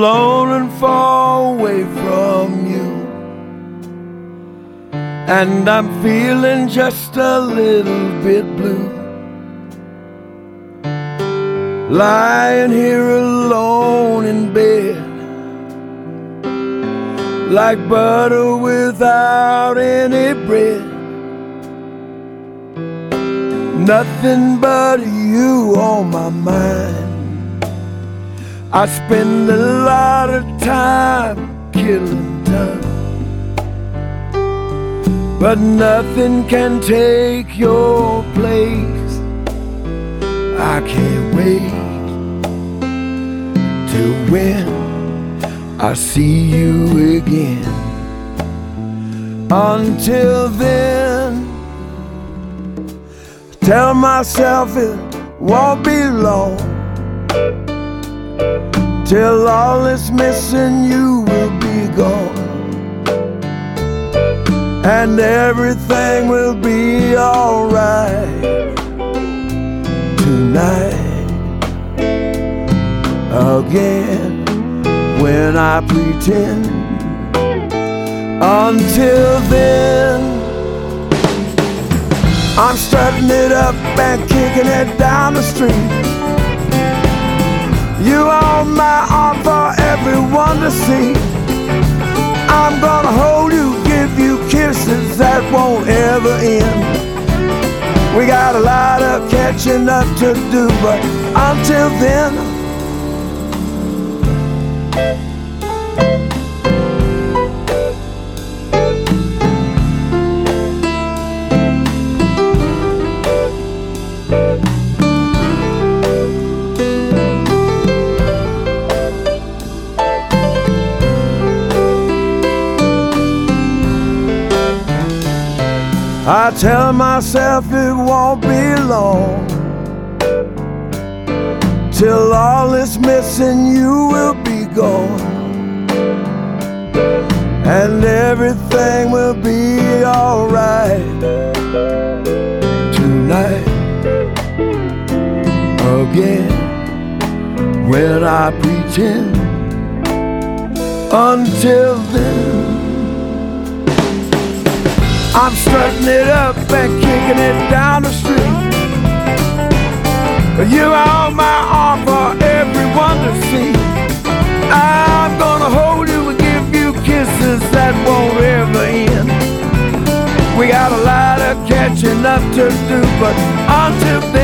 alone and far away from you, and I'm feeling just a little bit blue, lying here alone in bed, like butter without any bread. Nothing but you on my mind. I spend a lot of time killing time, but nothing can take your place. I can't wait till when I see you again. Until then, tell myself it won't be long till all that's missing you will be gone, and everything will be alright tonight. Again, when I pretend. Until then, I'm strutting it up and kicking it down the street. You on my arm for everyone to see. I'm gonna hold you, give you kisses that won't ever end. We got a lot of catching up to do, but until then, I tell myself it won't be long till all that's missing you will be gone, and everything will be alright tonight. Again, when I pretend. Until then, I'm strutting it up and kicking it down the street. You are on my arm for everyone to see. I'm gonna hold you and give you kisses that won't ever end. We got a lot of catching up to do, but until then,